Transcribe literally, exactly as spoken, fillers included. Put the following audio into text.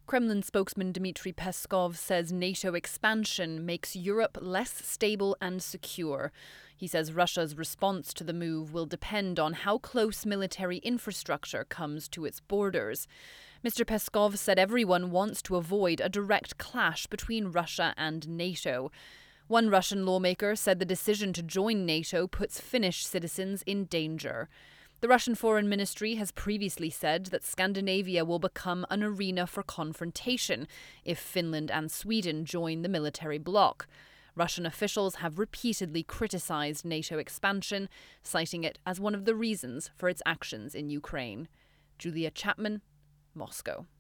Kremlin spokesman Dmitry Peskov says NATO expansion makes Europe less stable and secure. He says Russia's response to the move will depend on how close military infrastructure comes to its borders. Mister Peskov said everyone wants to avoid a direct clash between Russia and NATO. One Russian lawmaker said the decision to join NATO puts Finnish citizens in danger. The Russian Foreign Ministry has previously said that Scandinavia will become an arena for confrontation if Finland and Sweden join the military bloc. Russian officials have repeatedly criticized NATO expansion, citing it as one of the reasons for its actions in Ukraine. Julia Chapman, Moscow.